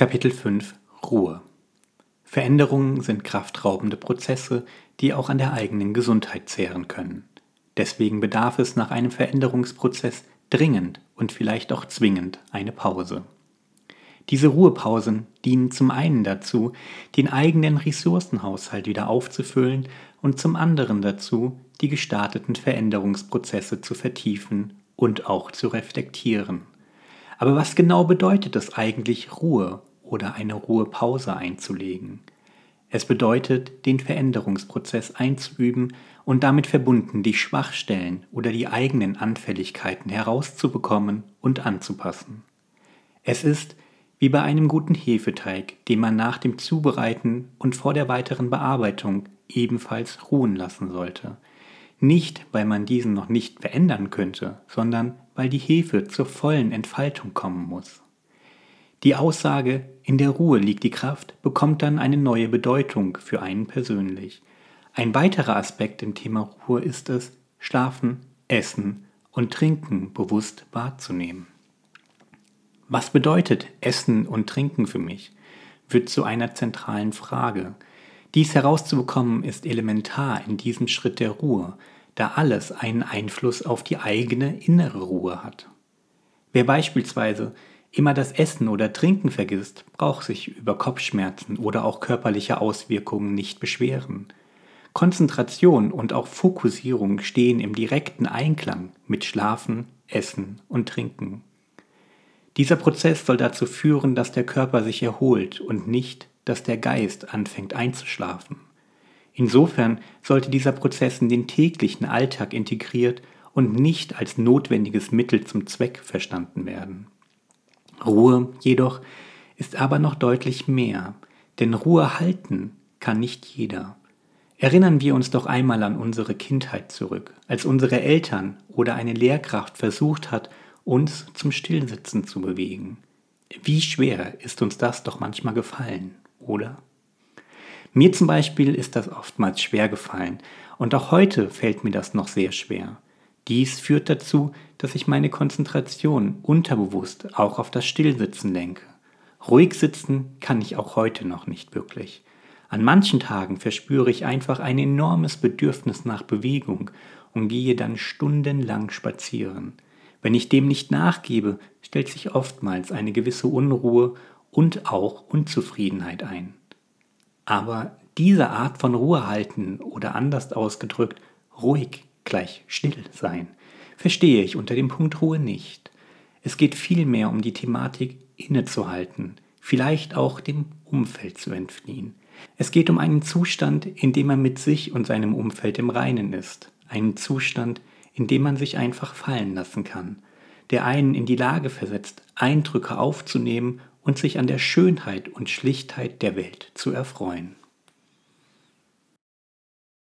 Kapitel 5 Ruhe. Veränderungen sind kraftraubende Prozesse, die auch an der eigenen Gesundheit zehren können. Deswegen bedarf es nach einem Veränderungsprozess dringend und vielleicht auch zwingend eine Pause. Diese Ruhepausen dienen zum einen dazu, den eigenen Ressourcenhaushalt wieder aufzufüllen und zum anderen dazu, die gestarteten Veränderungsprozesse zu vertiefen und auch zu reflektieren. Aber was genau bedeutet es eigentlich, Ruhe oder eine Ruhepause einzulegen? Es bedeutet, den Veränderungsprozess einzuüben und damit verbunden die Schwachstellen oder die eigenen Anfälligkeiten herauszubekommen und anzupassen. Es ist wie bei einem guten Hefeteig, den man nach dem Zubereiten und vor der weiteren Bearbeitung ebenfalls ruhen lassen sollte. Nicht, weil man diesen noch nicht verändern könnte, sondern weil die Hefe zur vollen Entfaltung kommen muss. Die Aussage, in der Ruhe liegt die Kraft, bekommt dann eine neue Bedeutung für einen persönlich. Ein weiterer Aspekt im Thema Ruhe ist es, Schlafen, Essen und Trinken bewusst wahrzunehmen. Was bedeutet Essen und Trinken für mich? Wird zu einer zentralen Frage. Dies herauszubekommen ist elementar in diesem Schritt der Ruhe, da alles einen Einfluss auf die eigene innere Ruhe hat. Wer beispielsweise immer das Essen oder Trinken vergisst, braucht sich über Kopfschmerzen oder auch körperliche Auswirkungen nicht beschweren. Konzentration und auch Fokussierung stehen im direkten Einklang mit Schlafen, Essen und Trinken. Dieser Prozess soll dazu führen, dass der Körper sich erholt und nicht, dass der Geist anfängt einzuschlafen. Insofern sollte dieser Prozess in den täglichen Alltag integriert und nicht als notwendiges Mittel zum Zweck verstanden werden. Ruhe jedoch ist aber noch deutlich mehr, denn Ruhe halten kann nicht jeder. Erinnern wir uns doch einmal an unsere Kindheit zurück, als unsere Eltern oder eine Lehrkraft versucht hat, uns zum Stillsitzen zu bewegen. Wie schwer ist uns das doch manchmal gefallen, oder? Mir zum Beispiel ist das oftmals schwer gefallen und auch heute fällt mir das noch sehr schwer. Dies führt dazu, dass ich meine Konzentration unterbewusst auch auf das Stillsitzen lenke. Ruhig sitzen kann ich auch heute noch nicht wirklich. An manchen Tagen verspüre ich einfach ein enormes Bedürfnis nach Bewegung und gehe dann stundenlang spazieren. Wenn ich dem nicht nachgebe, stellt sich oftmals eine gewisse Unruhe und auch Unzufriedenheit ein. Aber diese Art von Ruhe halten oder anders ausgedrückt, ruhig gleich still sein, verstehe ich unter dem Punkt Ruhe nicht. Es geht vielmehr um die Thematik innezuhalten, vielleicht auch dem Umfeld zu entfliehen. Es geht um einen Zustand, in dem man mit sich und seinem Umfeld im Reinen ist. Einen Zustand, in dem man sich einfach fallen lassen kann, der einen in die Lage versetzt, Eindrücke aufzunehmen und sich an der Schönheit und Schlichtheit der Welt zu erfreuen.